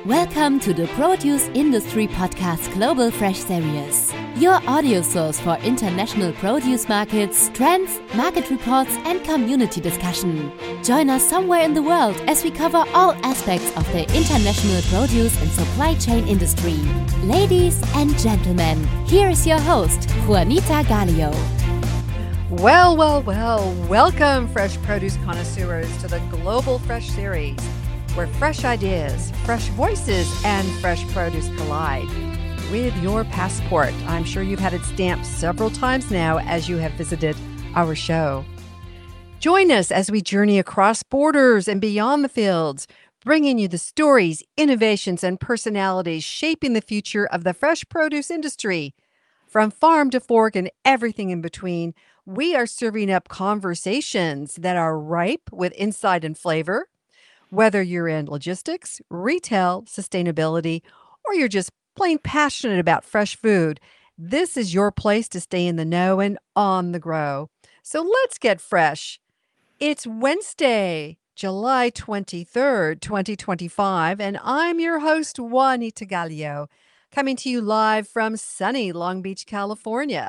Welcome to the Produce Industry Podcast Global Fresh Series, your audio source for international produce markets, trends, market reports, and community discussion. Join us somewhere in the world as we cover all aspects of the international produce and supply chain industry. Ladies and gentlemen, here is your host, Juanita Gallio. Well, welcome fresh produce connoisseurs to the Global Fresh Series, where fresh ideas, fresh voices, and fresh produce collide. With your passport, I'm sure you've had it stamped several times now as you have visited our show. Join us as we journey across borders and beyond the fields, bringing you the stories, innovations, and personalities shaping the future of the fresh produce industry. From farm to fork and everything in between, we are serving up conversations that are ripe with insight and flavor. Whether you're in logistics, retail, sustainability, or you're just plain passionate about fresh food, this is your place to stay in the know and on the grow. So let's get fresh. It's Wednesday, July 23rd, 2025, and I'm your host, Juanita Gallio, coming to you live from sunny Long Beach, California.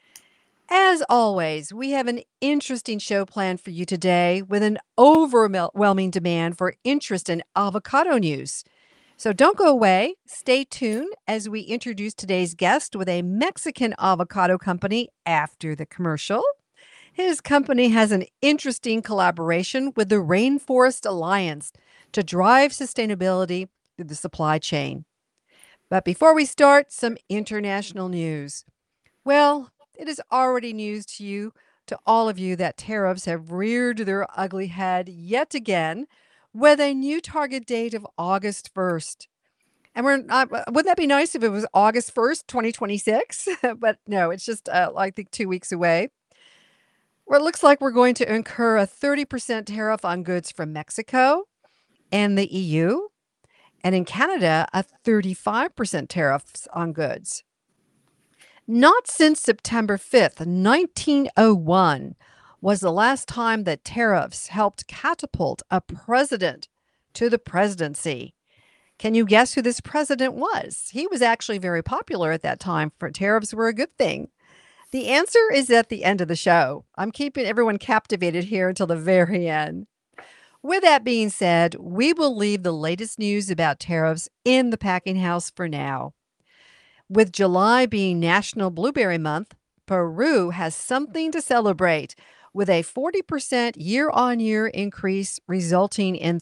As always, we have an interesting show planned for you today with an overwhelming demand for interest in avocado news. So don't go away. Stay tuned as we introduce today's guest with a Mexican avocado company after the commercial. His company has an interesting collaboration with the Rainforest Alliance to drive sustainability through the supply chain. But before we start, some international news. Well, it is already news to all of you, that tariffs have reared their ugly head yet again with a new target date of August 1st. And wouldn't that be nice if it was August 1st, 2026? But no, it's just, I think 2 weeks away. Well, it looks like we're going to incur a 30% tariff on goods from Mexico and the EU. And in Canada, a 35% tariffs on goods. Not since September 5th, 1901, was the last time that tariffs helped catapult a president to the presidency. Can you guess who this president was? He was actually very popular at that time, for tariffs were a good thing. The answer is at the end of the show. I'm keeping everyone captivated here until the very end. With that being said, we will leave the latest news about tariffs in the packing house for now. With July being National Blueberry Month, Peru has something to celebrate, with a 40% year-on-year increase resulting in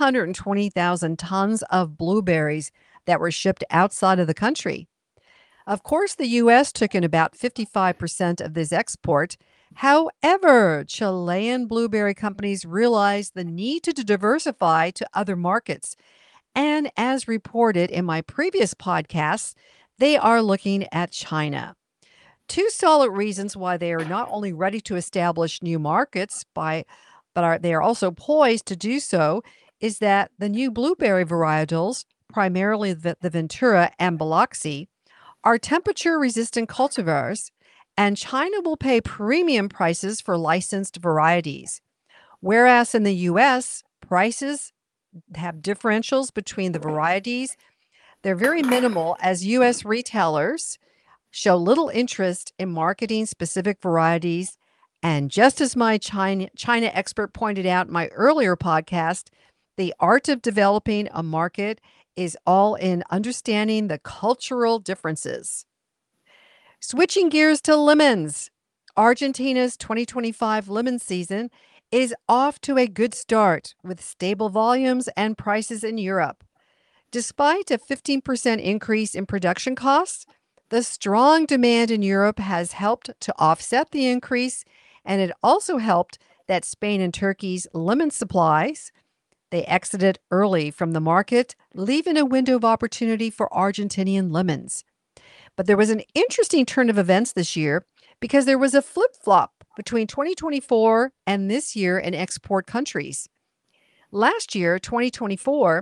320,000 tons of blueberries that were shipped outside of the country. Of course, the U.S. took in about 55% of this export. However, Chilean blueberry companies realized the need to diversify to other markets. And as reported in my previous podcasts, they are looking at China. Two solid reasons why they are not only ready to establish new markets, they are also poised to do so, is that the new blueberry varietals, primarily the Ventura and Biloxi, are temperature-resistant cultivars, and China will pay premium prices for licensed varieties. Whereas in the U.S., prices have differentials between the varieties. They're very minimal, as U.S. retailers show little interest in marketing specific varieties. And just as my China expert pointed out in my earlier podcast, the art of developing a market is all in understanding the cultural differences. Switching gears to lemons, Argentina's 2025 lemon season is off to a good start with stable volumes and prices in Europe. Despite a 15% increase in production costs, the strong demand in Europe has helped to offset the increase, and it also helped that Spain and Turkey's lemon supplies, they exited early from the market, leaving a window of opportunity for Argentinian lemons. But there was an interesting turn of events this year because there was a flip-flop between 2024 and this year in export countries. Last year, 2024,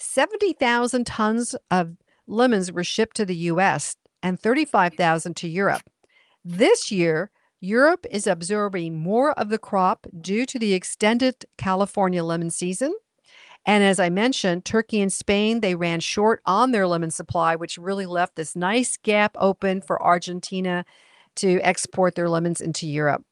70,000 tons of lemons were shipped to the U.S. and 35,000 to Europe. This year, Europe is absorbing more of the crop due to the extended California lemon season, And as I mentioned, Turkey and Spain, they ran short on their lemon supply, which really left this nice gap open for Argentina to export their lemons into Europe.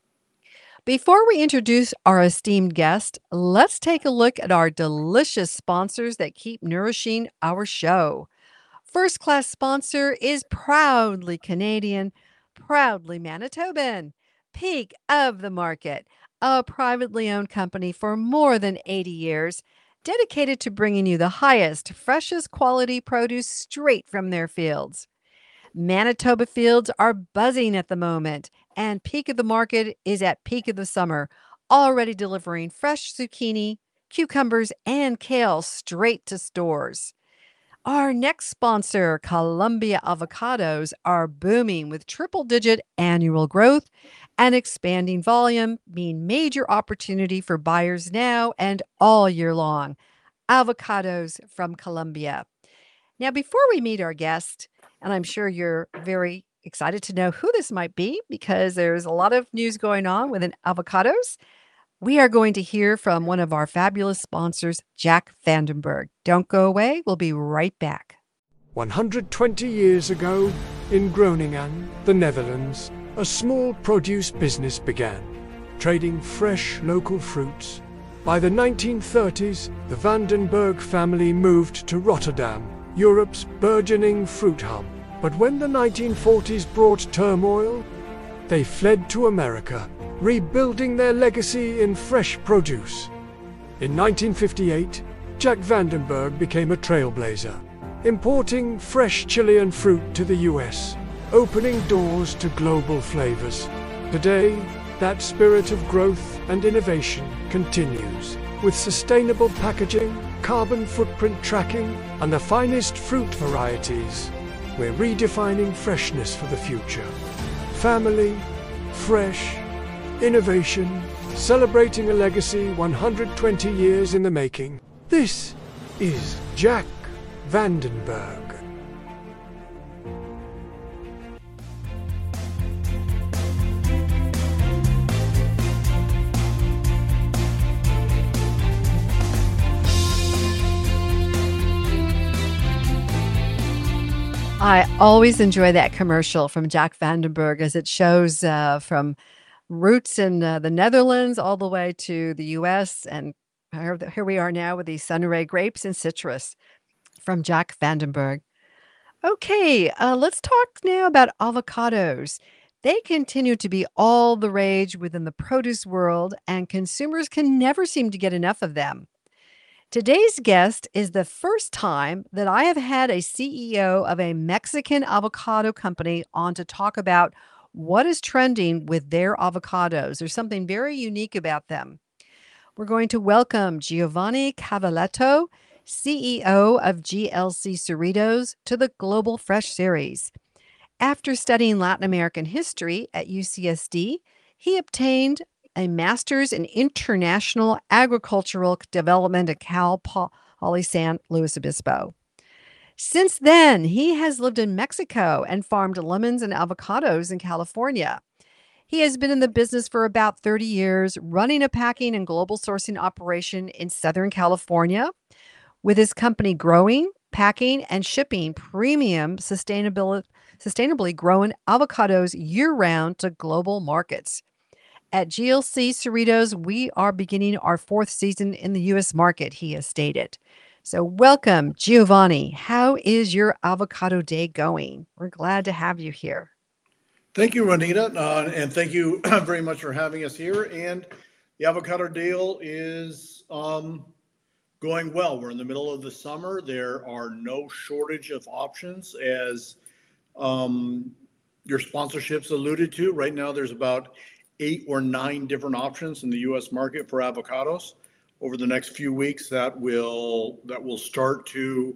Before we introduce our esteemed guest, let's take a look at our delicious sponsors that keep nourishing our show. First class sponsor is proudly Canadian, proudly Manitoban. Peak of the Market, a privately owned company for more than 80 years, dedicated to bringing you the highest, freshest quality produce straight from their fields. Manitoba fields are buzzing at the moment, and Peak of the Market is at peak of the summer, already delivering fresh zucchini, cucumbers, and kale straight to stores. Our next sponsor, Columbia Avocados, are booming with triple digit annual growth and expanding volume, mean major opportunity for buyers now and all year long. Avocados from Columbia. Now, before we meet our guest, and I'm sure you're very excited to know who this might be because there's a lot of news going on within avocados. We are going to hear from one of our fabulous sponsors, Jack Vandenberg. Don't go away. We'll be right back. 120 years ago, in Groningen, the Netherlands, a small produce business began, trading fresh local fruits. By the 1930s, the Vandenberg family moved to Rotterdam, Europe's burgeoning fruit hub. But when the 1940s brought turmoil, they fled to America, rebuilding their legacy in fresh produce. In 1958, Jack Vandenberg became a trailblazer, importing fresh Chilean fruit to the US, opening doors to global flavors. Today, that spirit of growth and innovation continues, with sustainable packaging, carbon footprint tracking, and the finest fruit varieties. We're redefining freshness for the future. Family, fresh, innovation, celebrating a legacy 120 years in the making. This is Jack Vandenberg. I always enjoy that commercial from Jack Vandenberg as it shows from roots in the Netherlands all the way to the US. And here we are now with these Sunray grapes and citrus from Jack Vandenberg. Okay, let's talk now about avocados. They continue to be all the rage within the produce world, and consumers can never seem to get enough of them. Today's guest is the first time that I have had a CEO of a Mexican avocado company on to talk about what is trending with their avocados. There's something very unique about them. We're going to welcome Giovanni Cavaletto, CEO of GLC Cerritos, to the Global Fresh series. After studying Latin American history at UCSD, he obtained a master's in international agricultural development at Cal Poly San Luis Obispo. Since then, he has lived in Mexico and farmed lemons and avocados in California. He has been in the business for about 30 years, running a packing and global sourcing operation in Southern California, with his company growing, packing, and shipping premium sustainably grown avocados year-round to global markets. At GLC Cerritos, we are beginning our fourth season in the U.S. market, he has stated. So welcome, Giovanni. How is your avocado day going? We're glad to have you here. Thank you, Ronita, and thank you very much for having us here. And the avocado deal is going well. We're in the middle of the summer. There are no shortage of options, as your sponsorships alluded to. Right now, there's about 8 or 9 different options in the U.S. market for avocados. Over the next few weeks, that will start to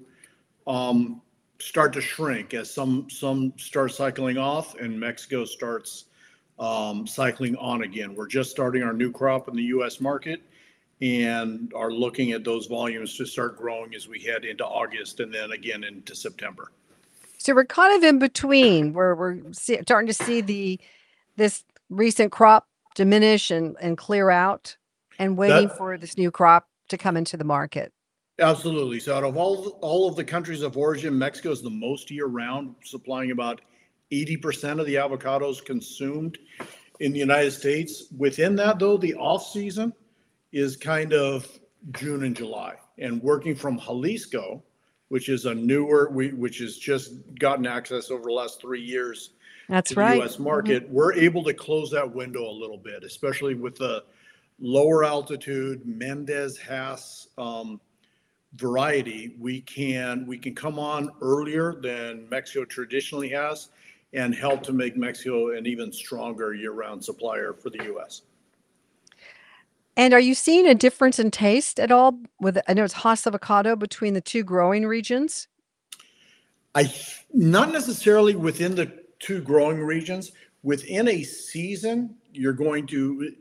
shrink as some start cycling off and Mexico starts cycling on again. We're just starting our new crop in the U.S. market and are looking at those volumes to start growing as we head into August and then again into September. So we're kind of in between where we're starting to see this recent crop diminish and clear out and waiting for this new crop to come into the market. Absolutely. So out of all of the countries of origin, Mexico is the most year-round, supplying about 80% of the avocados consumed in the United States. Within that, though, the off-season is kind of June and July. And working from Jalisco, which is which has just gotten access over the last 3 years That's to right. the U.S. market, we're able to close that window a little bit, especially with the lower altitude Mendez-Hass variety. We can come on earlier than Mexico traditionally has and help to make Mexico an even stronger year-round supplier for the U.S. And are you seeing a difference in taste at all I know it's Hass avocado between the two growing regions? Not necessarily within the two growing regions. Within a season, you're going to,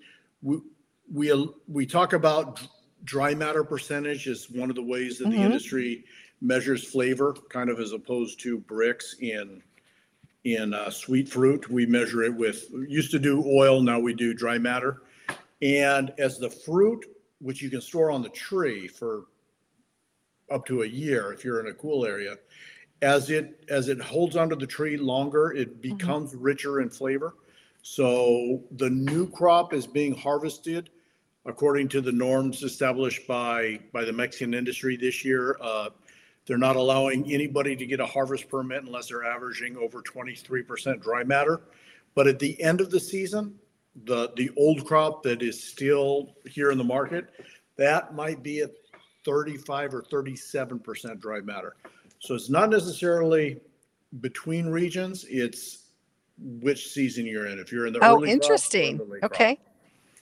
we talk about dry matter percentage is one of the ways that the industry measures flavor, kind of as opposed to bricks in sweet fruit. We measure it used to do oil, now we do dry matter. And as the fruit, which you can store on the tree for up to a year if you're in a cool area, as it holds onto the tree longer, it becomes richer in flavor. So the new crop is being harvested according to the norms established by the Mexican industry this year. They're not allowing anybody to get a harvest permit unless they're averaging over 23% dry matter. But at the end of the season, the old crop that is still here in the market, that might be at 35 or 37% dry matter. So it's not necessarily between regions, it's which season you're in. If you're in the early crop, interesting. or the late Okay. crop.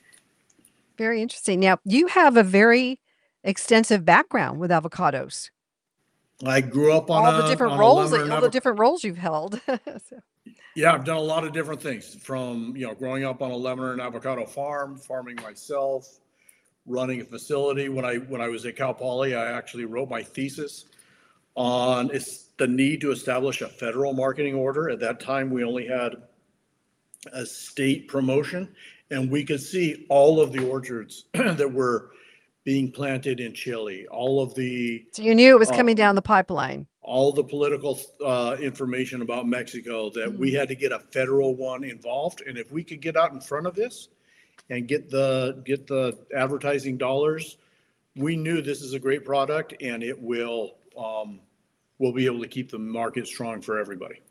Very interesting. Now, you have a very extensive background with avocados. I grew up on all the different roles you've held. So. Yeah, I've done a lot of different things, from growing up on a lemon and avocado farm, farming myself, running a facility. When I was at Cal Poly, I actually wrote my thesis on the need to establish a federal marketing order. At that time, we only had a state promotion, and we could see all of the orchards that were being planted in Chile, so you knew it was coming down the pipeline. All the political information about Mexico, that we had to get a federal one involved. And if we could get out in front of this and get the advertising dollars, we knew this is a great product, and it will we'll be able to keep the market strong for everybody.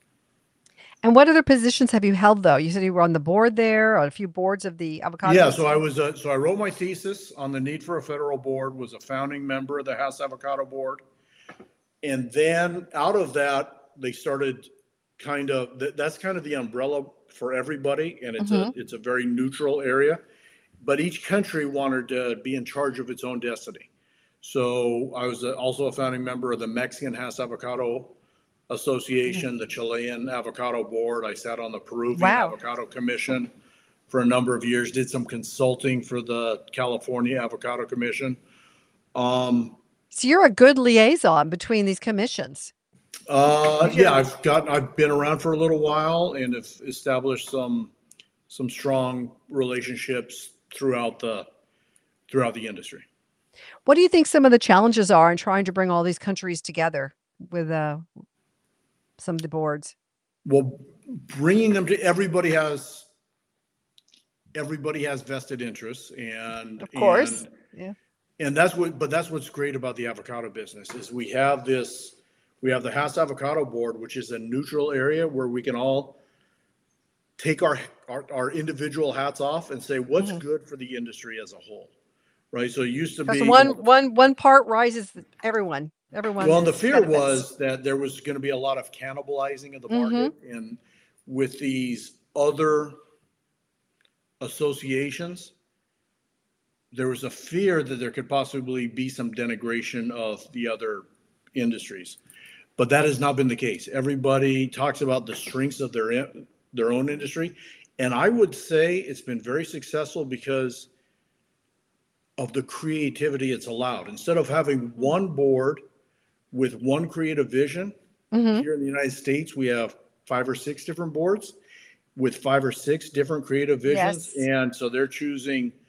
And what other positions have you held, though? You said you were on the board there, on a few boards of the avocado. Yeah, so I wrote my thesis on the need for a federal board, was a founding member of the Hass Avocado Board. And then out of that, they started that's kind of the umbrella for everybody. And it's a very neutral area, but each country wanted to be in charge of its own destiny. So I was also a founding member of the Mexican Hass Avocado Association, the Chilean Avocado Board. I sat on the Peruvian Avocado Commission for a number of years, did some consulting for the California Avocado Commission. So you're a good liaison between these commissions. Yeah, I've been around for a little while and have established some strong relationships throughout the industry. What do you think some of the challenges are in trying to bring all these countries together with some of the boards? Well, bringing them to everybody has vested interests, and of course, and that's what's great about the avocado business is we have the Hass Avocado Board, which is a neutral area where we can all take our individual hats off and say what's good for the industry as a whole, right? So it used to be one part rises everyone. Well, and the fear was that there was going to be a lot of cannibalizing of the market, and with these other associations, there was a fear that there could possibly be some denigration of the other industries. But that has not been the case. Everybody talks about the strengths of their own industry, and I would say it's been very successful because of the creativity it's allowed. Instead of having one board with one creative vision, here in the United States, we have 5 or 6 different boards with 5 or 6 different creative visions. Yes. And so they're choosing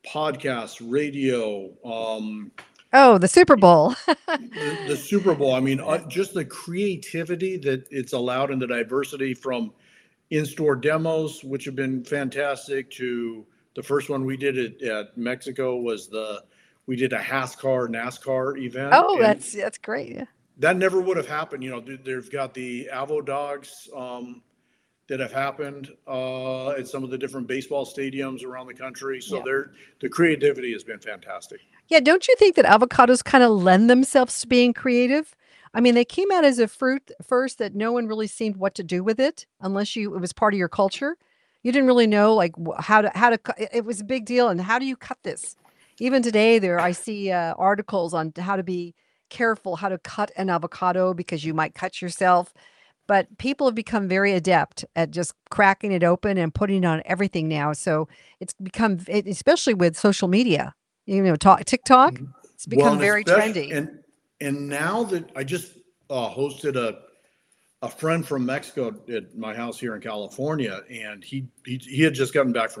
podcasts, radio, Oh, the Super Bowl. the Super Bowl. I mean, just the creativity that it's allowed and the diversity from in-store demos, which have been fantastic, to the first one we did at Mexico we did a NASCAR event. Oh, that's great. Yeah. That never would have happened. They've got the Avo Dogs that have happened at some of the different baseball stadiums around the country. So the creativity has been fantastic. Yeah, don't you think that avocados kind of lend themselves to being creative? I mean, they came out as a fruit first that no one really seemed what to do with it unless it was part of your culture. You didn't really know like how to it was a big deal. And how do you cut this? Even today I see articles on how to be careful, how to cut an avocado because you might cut yourself. But people have become very adept at just cracking it open and putting it on everything now. So it's become, especially with social media, TikTok, it's become very trendy. And now that I just hosted a friend from Mexico at my house here in California, and he had just gotten back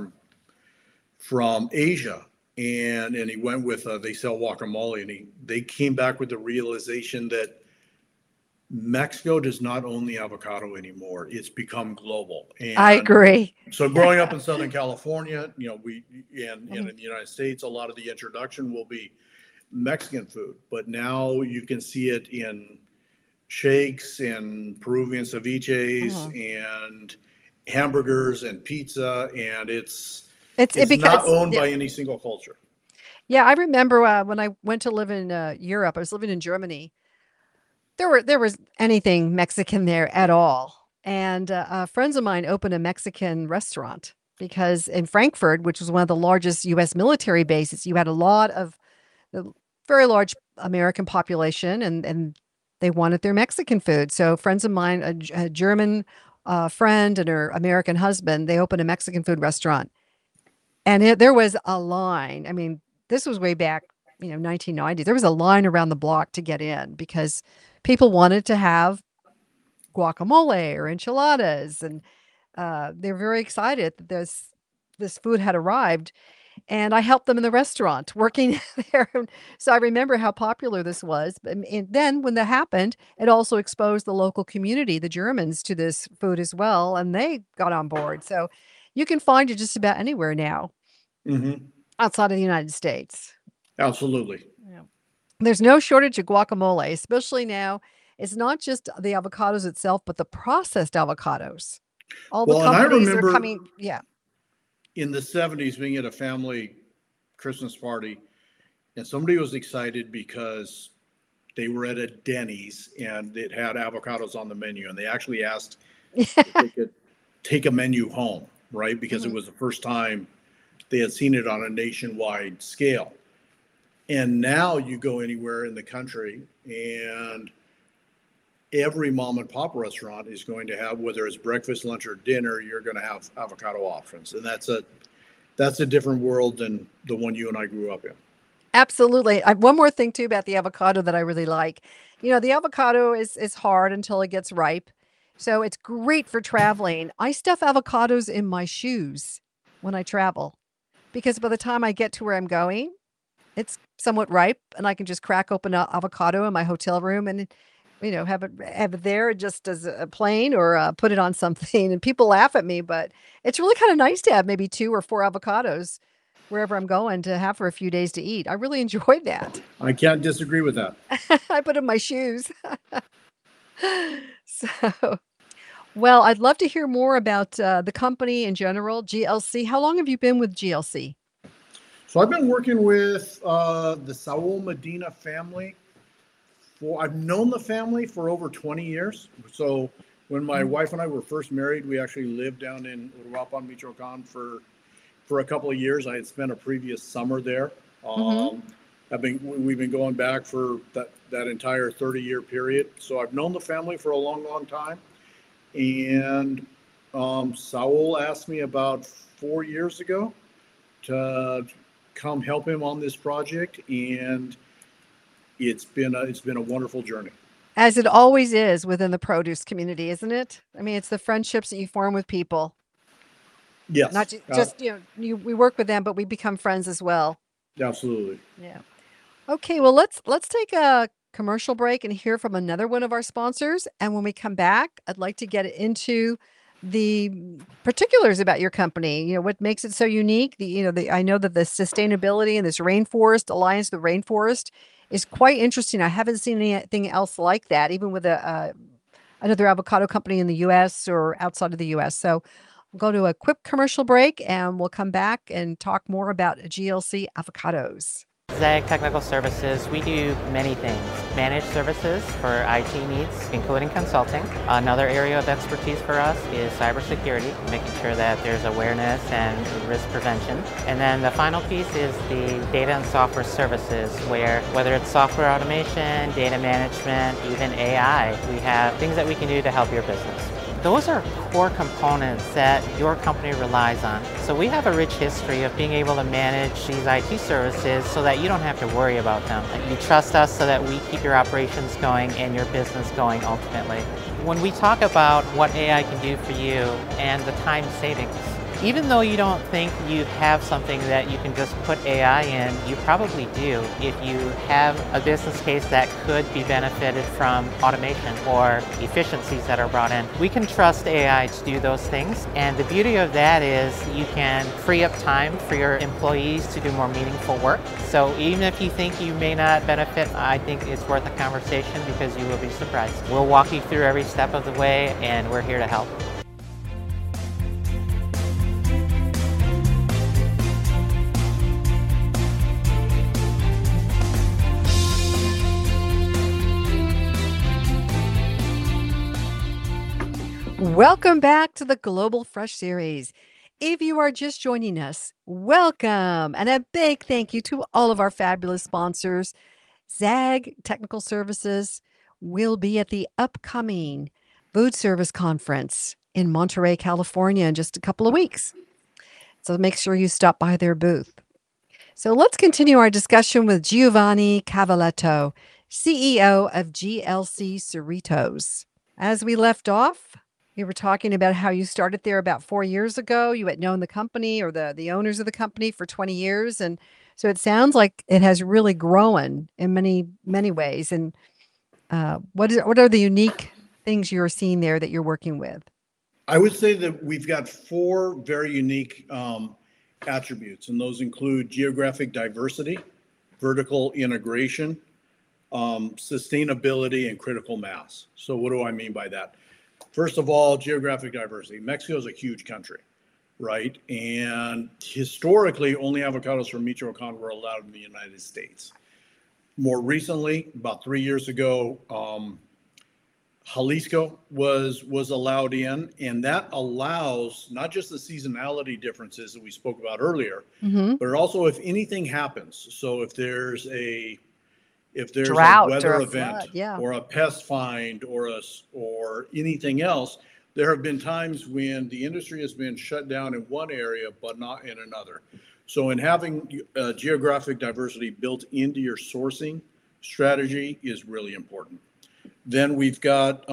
from Asia, and he went with they sell guacamole, and they came back with the realization that Mexico does not own the avocado anymore. It's become global. And I agree. So growing up in Southern California, in the United States, a lot of the introduction will be Mexican food, but now you can see it in shakes and Peruvian ceviches and hamburgers and pizza, and it's not owned by any single culture. Yeah, I remember when I went to live in Europe. I was living in Germany. There was anything Mexican there at all, and friends of mine opened a Mexican restaurant because in Frankfurt, which was one of the largest U.S. military bases, you had a lot of the very large American population, and they wanted their Mexican food. So friends of mine, a German friend and her American husband, they opened a Mexican food restaurant, and there was a line. I mean, this was way back, 1990. There was a line around the block to get in because people wanted to have guacamole or enchiladas, and they're very excited that this food had arrived. And I helped them in the restaurant working there. So I remember how popular this was. And then when that happened, it also exposed the local community, the Germans, to this food as well. And they got on board. So you can find it just about anywhere now outside of the United States. Absolutely. Yeah. There's no shortage of guacamole, especially now. It's not just the avocados itself, but the processed avocados. All the companies are coming. Yeah. In the 70s, being at a family Christmas party, and somebody was excited because they were at a Denny's and it had avocados on the menu, and they actually asked if they could take a menu home, right? Because it was the first time they had seen it on a nationwide scale. And now you go anywhere in the country and every mom and pop restaurant is going to have, whether it's breakfast, lunch, or dinner, you're going to have avocado options. And that's a different world than the one you and I grew up in. Absolutely. One more thing too about the avocado that I really like. The avocado is hard until it gets ripe. So it's great for traveling. I stuff avocados in my shoes when I travel because by the time I get to where I'm going, it's somewhat ripe and I can just crack open an avocado in my hotel room and have it there just as a plain or put it on something. And people laugh at me, but it's really kind of nice to have maybe 2 or 4 avocados wherever I'm going to have for a few days to eat. I really enjoy that. I can't disagree with that. I put in my shoes. So, well, I'd love to hear more about the company in general, GLC. How long have you been with GLC? So I've been working with the Saul Medina family. I've known the family for over 20 years. So when my wife and I were first married, we actually lived down in Uruapan, Michoacan for a couple of years. I had spent a previous summer there. We've been going back for that entire 30-year period. So I've known the family for a long, long time. And Saul asked me about 4 years ago to come help him on this project, and it's been a wonderful journey. As it always is within the produce community, isn't it? I mean, it's the friendships that you form with people. Yes. Not just, we work with them, but we become friends as well. Absolutely. Yeah. Okay, well, let's take a commercial break and hear from another one of our sponsors. And when we come back, I'd like to get into the particulars about your company. What makes it so unique. I know that the sustainability and this Rainforest Alliance, the Rainforest, is quite interesting. I haven't seen anything else like that, even with another avocado company in the U.S. or outside of the U.S. So we'll go to a quick commercial break, and we'll come back and talk more about GLC avocados. ZAG Technical Services, we do many things. Managed services for IT needs, including consulting. Another area of expertise for us is cybersecurity, making sure that there's awareness and risk prevention. And then the final piece is the data and software services, where whether it's software automation, data management, even AI, we have things that we can do to help your business. Those are core components that your company relies on. So we have a rich history of being able to manage these IT services so that you don't have to worry about them. You trust us so that we keep your operations going and your business going ultimately. When we talk about what AI can do for you and the time savings, even though you don't think you have something that you can just put AI in, you probably do if you have a business case that could be benefited from automation or efficiencies that are brought in. We can trust AI to do those things, and the beauty of that is you can free up time for your employees to do more meaningful work. So even if you think you may not benefit, I think it's worth a conversation because you will be surprised. We'll walk you through every step of the way, and we're here to help. Welcome back to the Global Fresh Series. If you are just joining us, welcome. And a big thank you to all of our fabulous sponsors. ZAG Technical Services will be at the upcoming Food Service Conference in Monterey, California in just a couple of weeks. So make sure you stop by their booth. So let's continue our discussion with Giovanni Cavaletto, CEO of GLC Cerritos. As we left off, you were talking about how you started there about 4 years ago. You had known the company or the owners of the company for 20 years. And so it sounds like it has really grown in many, many ways. And what are the unique things you're seeing there that you're working with? I would say that we've got 4 very unique attributes, and those include geographic diversity, vertical integration, sustainability, and critical mass. So what do I mean by that? First of all, geographic diversity. Mexico is a huge country, right? And historically, only avocados from Michoacan were allowed in the United States. More recently, about 3 years ago, Jalisco was allowed in, and that allows not just the seasonality differences that we spoke about earlier, but also if anything happens. So if there's a Drought weather or a event flood, yeah, or a pest find or anything else, there have been times when the industry has been shut down in one area but not in another. So in having geographic diversity built into your sourcing strategy is really important. Then we've got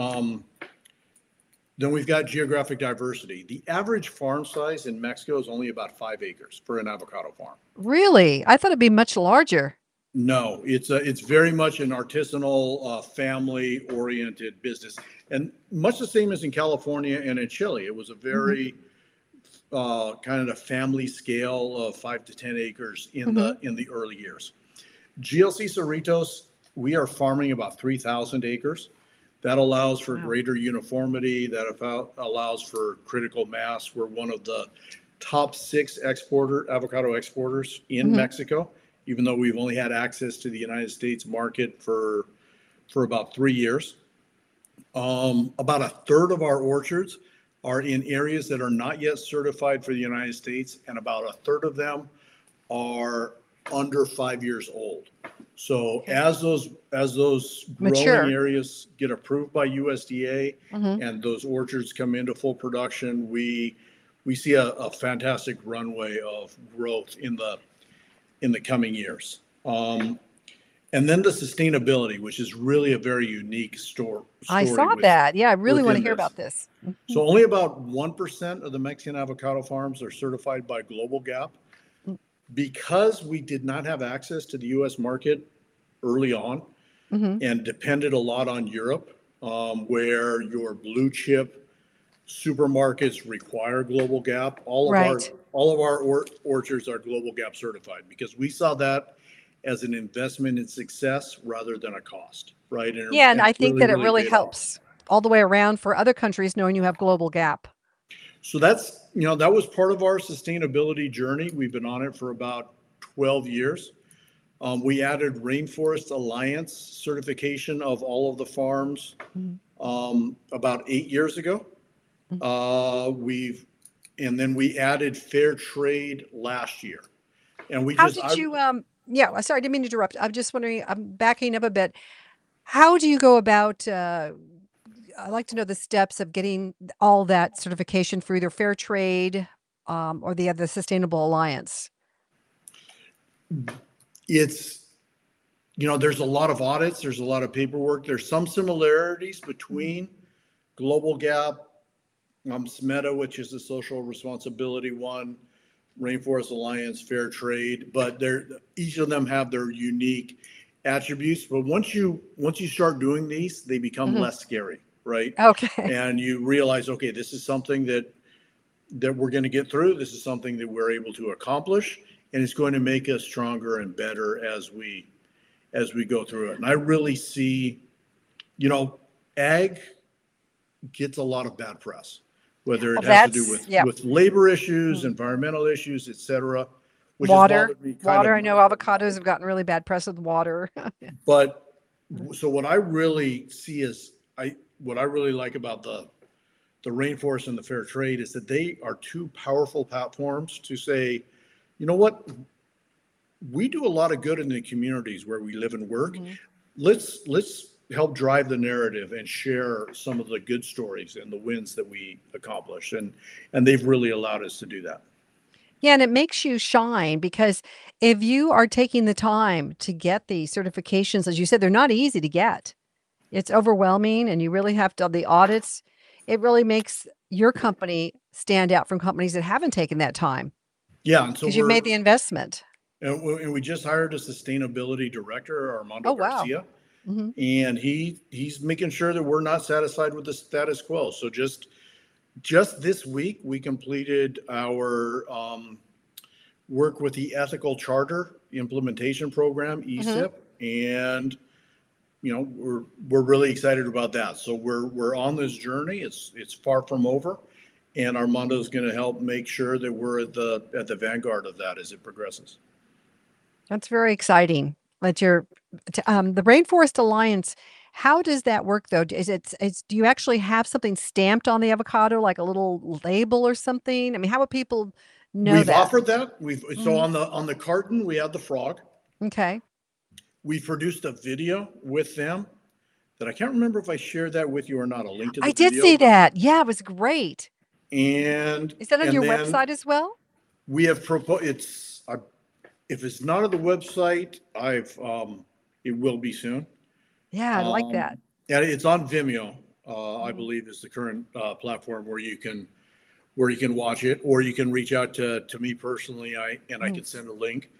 geographic diversity. The average farm size in Mexico is only about 5 acres for an avocado farm. Really? I thought it'd be much larger. No, it's very much an artisanal, family-oriented business, and much the same as in California and in Chile. It was a very kind of a family scale of 5 to 10 acres in the early years. GLC Cerritos, we are farming about 3,000 acres. That allows for greater uniformity. That allows for critical mass. We're one of the top 6 avocado exporters in Mexico, even though we've only had access to the United States market for about 3 years. About a third of our orchards are in areas that are not yet certified for the United States, and about a third of them are under 5 years old. So as those growing areas get approved by USDA and those orchards come into full production, we see a fantastic runway of growth in the coming years. And then the sustainability, which is really a very unique story. I saw that. Yeah, I really want to hear about this. So only about 1% of the Mexican avocado farms are certified by Global Gap. Because we did not have access to the U.S. market early on and depended a lot on Europe, where your blue chip supermarkets require Global Gap. All of our orchards are Global Gap certified because we saw that as an investment in success rather than a cost, right? And I think that it really helps all the way around for other countries knowing you have Global Gap. So that's, that was part of our sustainability journey. We've been on it for about 12 years. We added Rainforest Alliance certification of all of the farms about 8 years ago. And then we added Fair Trade last year. And we sorry, I didn't mean to interrupt. I'm just wondering, I'm backing up a bit. How do you go about, I'd like to know the steps of getting all that certification for either Fair Trade or the other Sustainable Alliance? It's, there's a lot of audits. There's a lot of paperwork. There's some similarities between Global Gap, SMETA, which is the social responsibility one, Rainforest Alliance, Fair Trade, but each of them have their unique attributes. But once you start doing these, they become less scary, right? Okay. And you realize, okay, this is something that we're going to get through. This is something that we're able to accomplish, and it's going to make us stronger and better as we go through it. And I really see, ag gets a lot of bad press, whether it has to do with labor issues, environmental issues, et cetera. Water. I know avocados have gotten really bad press with water. But so what I really see is what I really like about the Rainforest and the Fair Trade is that they are two powerful platforms to say, you know what, we do a lot of good in the communities where we live and work. Let's help drive the narrative and share some of the good stories and the wins that we accomplish. And they've really allowed us to do that. Yeah, and it makes you shine because if you are taking the time to get these certifications, as you said, they're not easy to get. It's overwhelming and you really have to the audits. It really makes your company stand out from companies that haven't taken that time. Yeah. And so because you made the investment. And we just hired a sustainability director, Armando Garcia. Wow. And he's making sure that we're not satisfied with the status quo. So just this week, we completed our work with the Ethical Charter Implementation Program, ESIP, and we're really excited about that. So we're on this journey. It's far from over, and Armando is going to help make sure that we're at the vanguard of that as it progresses. That's very exciting. The Rainforest Alliance. How does that work though? Do you actually have something stamped on the avocado, like a little label or something? I mean, how would people know We've that? offered that. So on the carton we have the frog. Okay. We produced a video with them that I can't remember if I shared that with you or not. A link to the I video. did see that. Yeah, it was great. And is that on your website as well? We have proposed. If it's not on the website, it will be soon. Yeah, I like that. And it's on Vimeo, I believe is the current platform where you can watch it, or you can reach out to me personally. I can send a link.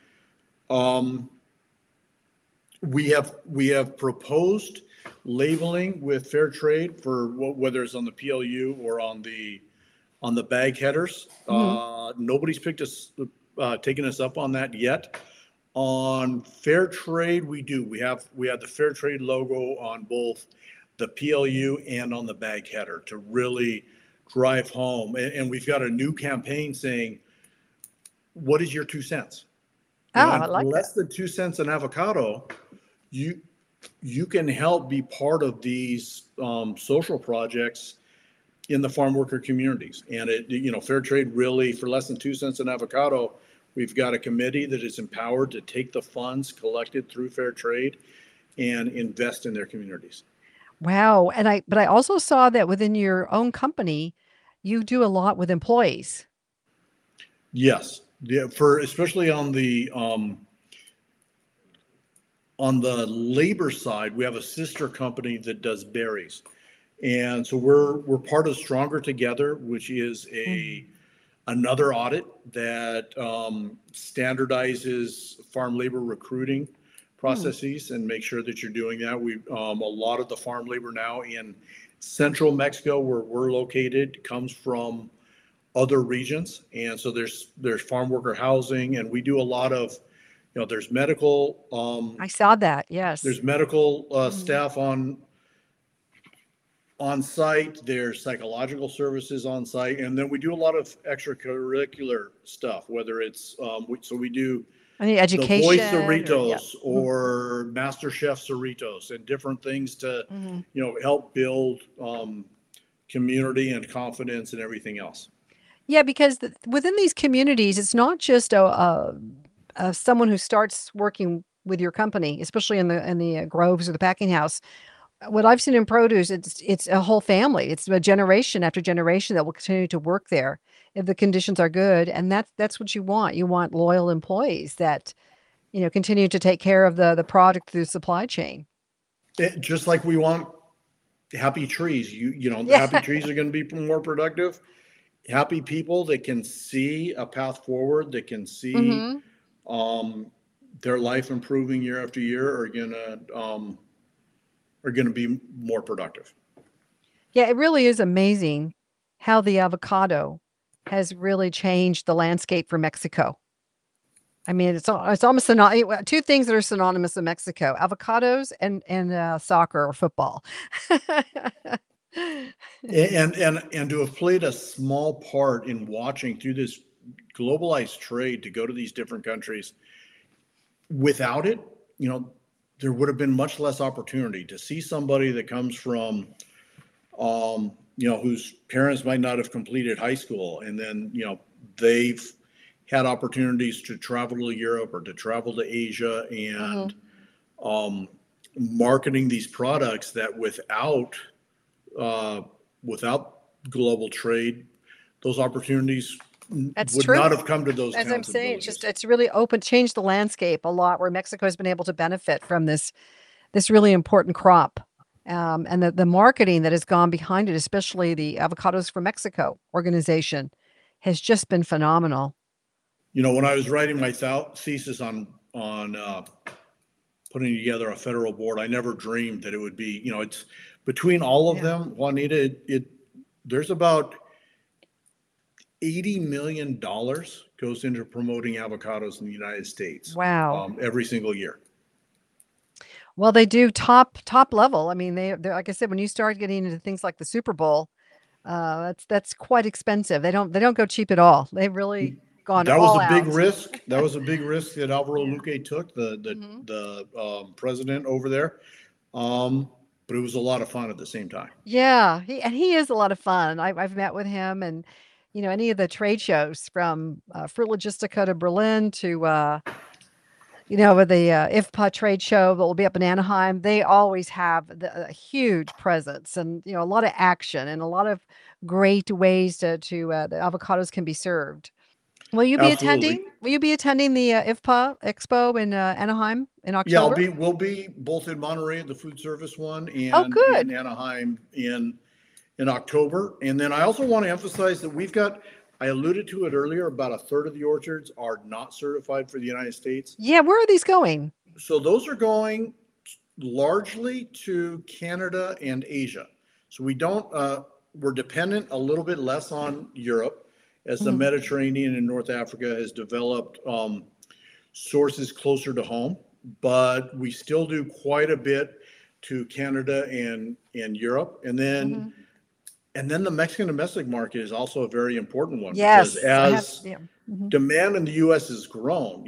We have proposed labeling with Fair Trade for whether it's on the PLU or on the bag headers. Nobody's taken us up on that yet. On Fair Trade, we do. We have the Fair Trade logo on both the PLU and on the bag header to really drive home. And we've got a new campaign saying, "What is your 2 cents?" I like less than 2 cents an avocado, you can help be part of these social projects in the farm worker communities. And Fair Trade really, for less than 2 cents an avocado, we've got a committee that is empowered to take the funds collected through Fair Trade and invest in their communities. Wow. But I also saw that within your own company, you do a lot with employees. Yes. Yeah. Especially on the On the labor side, we have a sister company that does berries. And so we're part of Stronger Together, which is another audit that standardizes farm labor recruiting processes and make sure that you're doing that. We a lot of the farm labor now in central Mexico, where we're located, comes from other regions, and so there's farm worker housing, and we do a lot of, there's medical. I saw that. Yes. There's medical staff on site. There's psychological services on site, and then we do a lot of extracurricular stuff. Whether it's so we do any education, the Voice Cerritos or Master Chef Cerritos, and different things to help build community and confidence and everything else. Yeah, because within these communities, it's not just someone who starts working with your company, especially in the groves or the packing house. What I've seen in produce, it's a whole family. It's a generation after generation that will continue to work there if the conditions are good, and that's what you want. You want loyal employees that continue to take care of the product through the supply chain. Just like we want happy trees. Happy trees are going to be more productive. Happy people that can see a path forward, that can see their life improving year after year, are going to be more productive. Yeah, it really is amazing how the avocado has really changed the landscape for Mexico. I mean, it's almost two things that are synonymous in Mexico: avocados and soccer or football. And to have played a small part in watching through this globalized trade to go to these different countries. Without it, there would have been much less opportunity to see somebody that comes from, whose parents might not have completed high school, and then, they've had opportunities to travel to Europe or to travel to Asia, and marketing these products that without global trade, those opportunities would not have come to those. As I'm saying, it's really changed the landscape a lot, where Mexico has been able to benefit from this really important crop, and the marketing that has gone behind it, especially the Avocados for Mexico organization, has just been phenomenal. When I was writing my thesis on putting together a federal board, I never dreamed that it would be, it's between all of them, Juanita, there's about $80 million goes into promoting avocados in the United States. Wow. Every single year. Well, they do top level. I mean, they're like I said, when you start getting into things like the Super Bowl, that's quite expensive. They don't go cheap at all. They've really gone that all was a out. big risk. That was a big risk that Alvaro Luque took, the president over there. But it was a lot of fun at the same time. Yeah, he is a lot of fun. I've met with him, and any of the trade shows from Fruit Logistica to Berlin to with the IFPA trade show that will be up in Anaheim. They always have a huge presence, and a lot of action and a lot of great ways to the avocados can be served. Will you be attending? Will you be attending the IFPA Expo in Anaheim in October? Yeah, we'll be both in Monterey at the food service one, and in Anaheim in October. And then I also want to emphasize that I alluded to it earlier, about a third of the orchards are not certified for the United States. Yeah, where are these going? So those are going largely to Canada and Asia. So we're dependent a little bit less on Europe, as the Mediterranean and North Africa has developed sources closer to home, but we still do quite a bit to Canada and Europe. And then the Mexican domestic market is also a very important one. Yes. Because as demand in the U.S. has grown,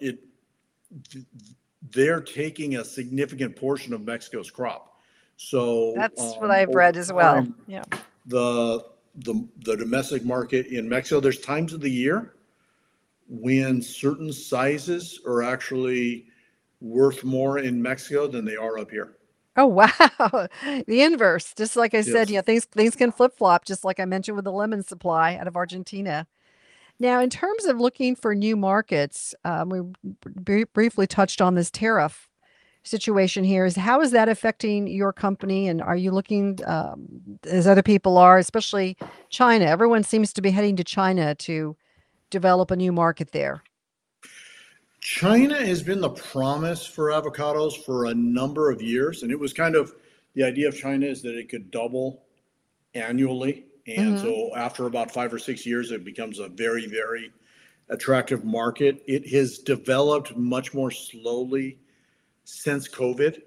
they're taking a significant portion of Mexico's crop. So that's what I've read as well. Yeah. The domestic market in Mexico, there's times of the year when certain sizes are actually worth more in Mexico than they are up here. Oh, wow. The inverse. Just like I said, things can flip-flop, just like I mentioned with the lemon supply out of Argentina. Now, in terms of looking for new markets, we briefly touched on this tariff situation here. Is how is that affecting your company? And are you looking, as other people are, especially China? Everyone seems to be heading to China to develop a new market there. China has been the promise for avocados for a number of years, and it was kind of the idea of China is that it could double annually. And so after about 5 or 6 years, it becomes a very, very attractive market. It has developed much more slowly since COVID,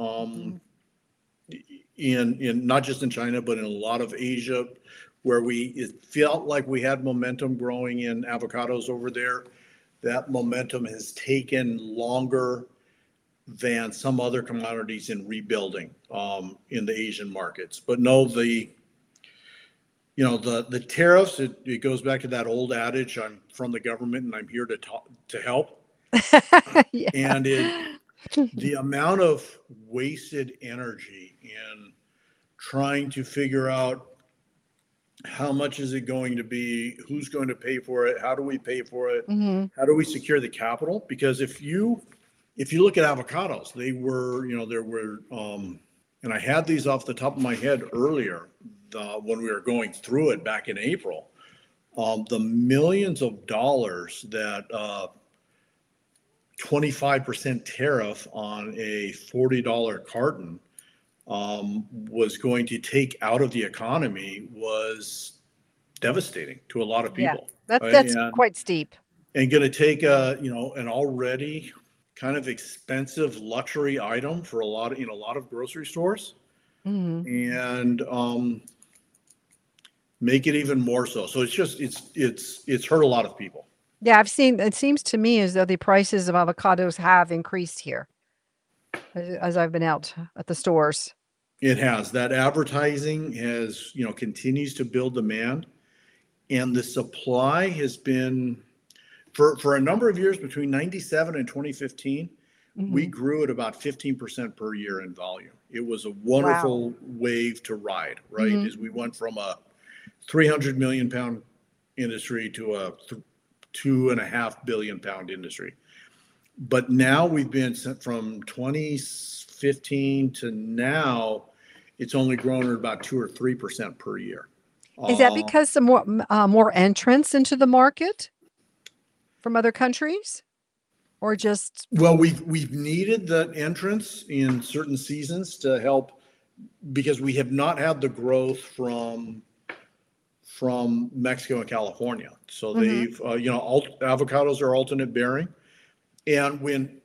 in not just in China, but in a lot of Asia, where it felt like we had momentum growing in avocados over there. That momentum has taken longer than some other commodities in rebuilding in the Asian markets. But no, the tariffs, it goes back to that old adage, I'm from the government and I'm here to help. Yeah. And the amount of wasted energy in trying to figure out how much is it going to be, who's going to pay for it, how do we pay for it, how do we secure the capital? Because if you look at avocados, and I had these off the top of my head earlier when we were going through it back in April, the millions of dollars that 25% tariff on a $40 carton was going to take out of the economy was devastating to a lot of people. Yeah, that's quite steep. And going to take an already kind of expensive luxury item for a lot of grocery stores, and make it even more so. So it's hurt a lot of people. Yeah, it seems to me as though the prices of avocados have increased here as I've been out at the stores. It has. That advertising has, continues to build demand, and the supply has been for a number of years between 97 and 2015, we grew at about 15% per year in volume. It was a wonderful wave to ride, right? As we went from a 300 million pound industry to a 2.5 billion pound industry. But now we've been from 2015 to now, it's only grown at about 2 or 3% per year. Is that because some more entrants into the market from other countries, or just? Well, we've needed the entrance in certain seasons to help, because we have not had the growth from Mexico and California. So they've, avocados are alternate bearing. And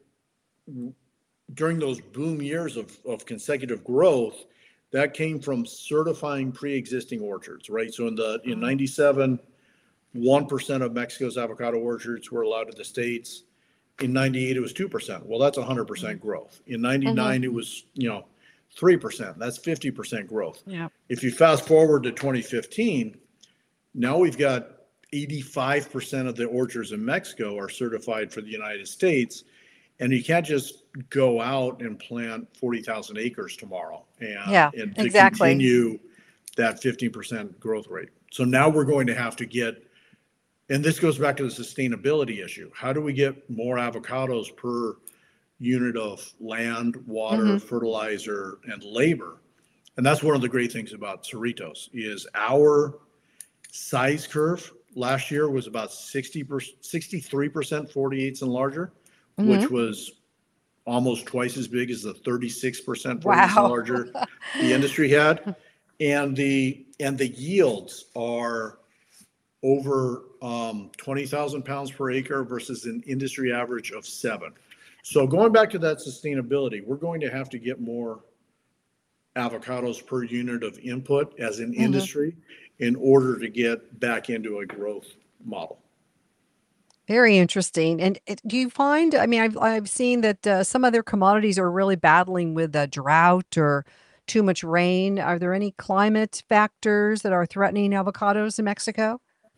during those boom years of consecutive growth, that came from certifying pre-existing orchards, right? So in 97, 1% of Mexico's avocado orchards were allowed to the States. In 98, it was 2%. Well, that's 100% growth. In 99, it was, 3%. That's 50% growth. Yeah. If you fast forward to 2015, now we've got 85% of the orchards in Mexico are certified for the United States. And you can't just go out and plant 40,000 acres tomorrow and to continue that 15% growth rate. So now we're going to have to get, and this goes back to the sustainability issue. How do we get more avocados per unit of land, water, fertilizer, and labor? And that's one of the great things about Cerritos is our size curve last year was about 63% 48s and larger, which was almost twice as big as the 36% 40s and larger the industry had. And the yields are over 20,000 pounds per acre versus an industry average of 7. So going back to that sustainability, we're going to have to get more avocados per unit of input as an industry in order to get back into a growth model. Very interesting. And do you find, I mean, I've seen that some other commodities are really battling with a drought or too much rain. Are there any climate factors that are threatening avocados in Mexico?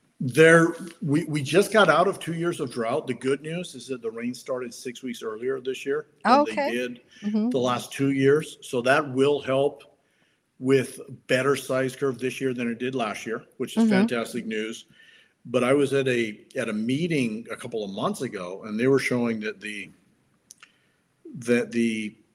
We just got out of 2 years of drought. The good news is that the rain started 6 weeks earlier this year than they did the last 2 years. So that will help with better size curve this year than it did last year, which is fantastic news. But I was at a meeting a couple of months ago, and they were showing that the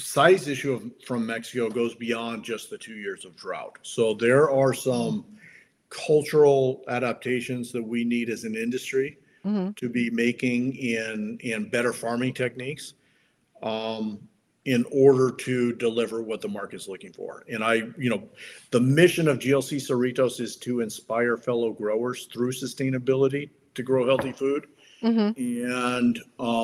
size issue from Mexico goes beyond just the 2 years of drought. So there are some cultural adaptations that we need as an industry to be making in better farming techniques in order to deliver what the market's looking for. And the mission of GLC Cerritos is to inspire fellow growers through sustainability to grow healthy food. And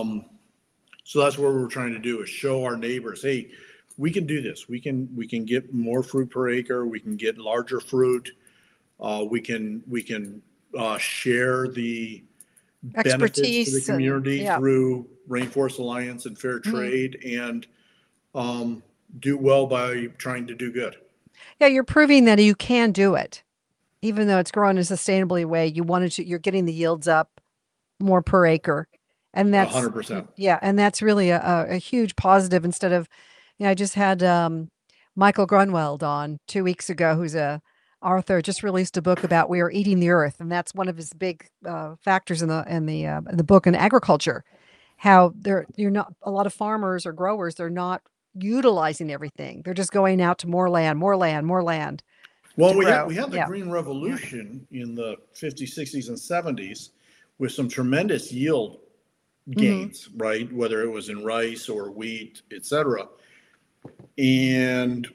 so that's what we're trying to do, is show our neighbors, hey, we can do this. We can get more fruit per acre. We can get larger fruit. We can share the benefits to the community through Rainforest Alliance and fair trade, and do well by trying to do good. Yeah, you're proving that you can do it, even though it's grown in a sustainably way. You're getting the yields up more per acre. And that's 100%. Yeah, and that's really a huge positive. Instead of, I just had Michael Grunwald on 2 weeks ago, who's a author, just released a book about We Are Eating the Earth, and that's one of his big factors in the book in agriculture. How you're not, a lot of farmers or growers, they're not utilizing everything. They're just going out to more land. Well, we had the Green Revolution in the 50s, 60s, and 70s with some tremendous yield gains, right? Whether it was in rice or wheat, etc. And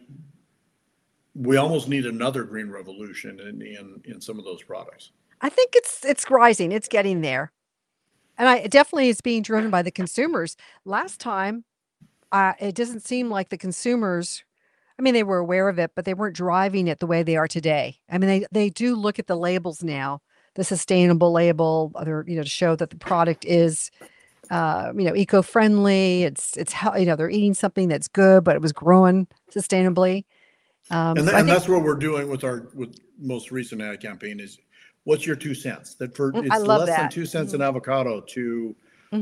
we almost need another green revolution in some of those products. I think it's rising. It's getting there. And it definitely is being driven by the consumers. Last time, it doesn't seem like the consumers, I mean, they were aware of it, but they weren't driving it the way they are today. I mean, they do look at the labels now, the sustainable label, to show that the product is eco-friendly. It's they're eating something that's good, but it was grown sustainably. And that's what we're doing with most recent ad campaign is, what's your 2 cents? It's less than 2 cents an avocado to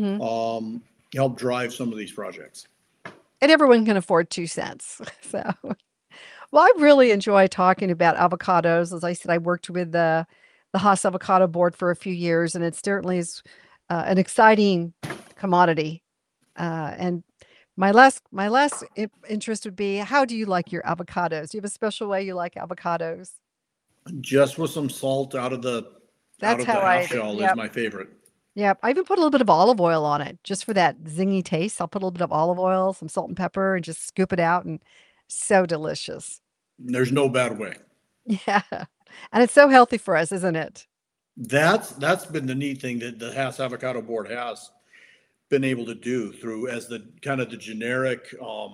help drive some of these projects. And everyone can afford 2 cents. So, well, I really enjoy talking about avocados. As I said, I worked with the Haas Avocado Board for a few years, and it certainly is an exciting commodity. And my last interest would be, how do you like your avocados? Do you have a special way you like avocados? Just with some salt out of the half shell is my favorite. Yeah, I even put a little bit of olive oil on it just for that zingy taste. I'll put a little bit of olive oil, some salt and pepper, and just scoop it out, and so delicious. There's no bad way. Yeah, and it's so healthy for us, isn't it? That's been the neat thing that the Haas Avocado Board has been able to do through, as the kind of the generic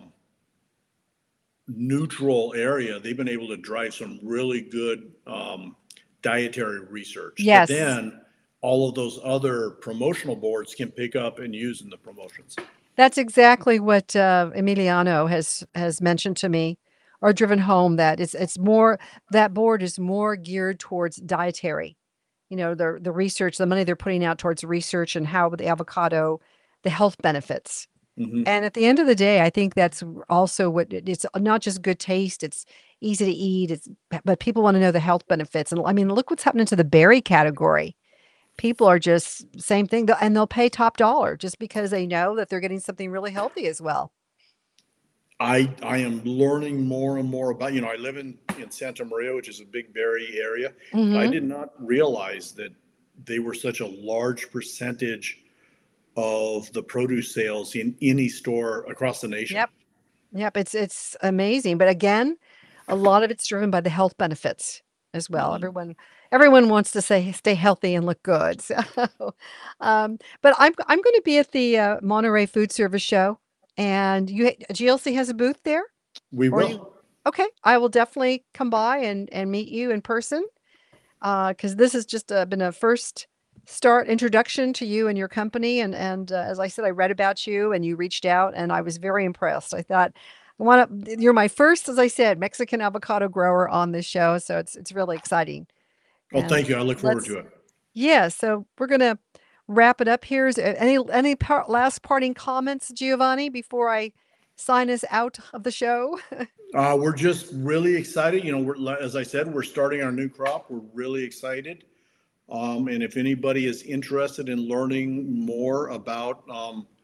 neutral area. They've been able to drive some really good dietary research. Yes. But then all of those other promotional boards can pick up and use in the promotions. That's exactly what Emiliano has mentioned to me, or driven home, that it's more, that board is more geared towards dietary. The research, the money they're putting out towards research and how the avocado, the health benefits. And at the end of the day, I think that's also it's not just good taste, it's easy to eat, but people want to know the health benefits. And I mean, look what's happening to the berry category. People are just same thing, and they'll pay top dollar just because they know that they're getting something really healthy as well. I am learning more and more about, I live in Santa Maria, which is a big berry area. I did not realize that they were such a large percentage of the produce sales in any store across the nation. Yep. It's amazing. But again, a lot of it's driven by the health benefits as well. Everyone wants to stay healthy and look good. So, but I'm going to be at the Monterey Food Service Show, and GLC has a booth there. We will. Okay, I will definitely come by and meet you in person, because this has just been a first introduction to you and your company. And as I said, I read about you and you reached out, and I was very impressed. I thought, you're my first, as I said, Mexican avocado grower on this show. So it's really exciting. Well, thank you. I look forward to it. Yeah. So we're going to wrap it up here. Is any last parting comments, Giovanni, before I sign us out of the show? We're just really excited. As I said, we're starting our new crop. We're really excited. And if anybody is interested in learning more about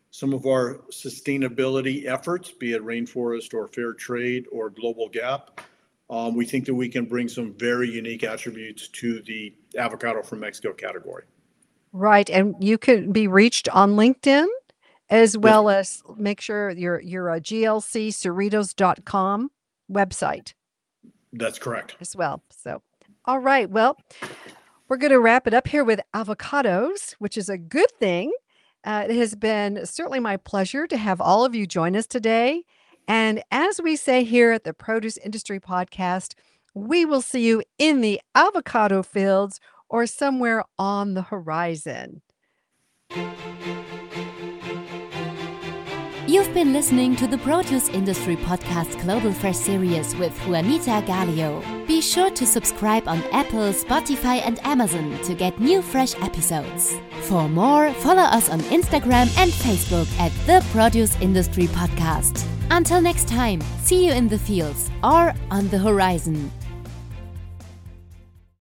some of our sustainability efforts, be it rainforest or fair trade or global gap. We think that we can bring some very unique attributes to the avocado from Mexico category. Right. And you can be reached on LinkedIn, as well as make sure you're a glccerritos.com website. That's correct. As well. So, all right. Well, we're going to wrap it up here with avocados, which is a good thing. It has been certainly my pleasure to have all of you join us today. And as we say here at the Produce Industry Podcast, we will see you in the avocado fields or somewhere on the horizon. You've been listening to the Produce Industry Podcast Global Fresh Series with Juanita Gallio. Be sure to subscribe on Apple, Spotify, and Amazon to get new fresh episodes. For more, follow us on Instagram and Facebook at the Produce Industry Podcast. Until next time, see you in the fields or on the horizon.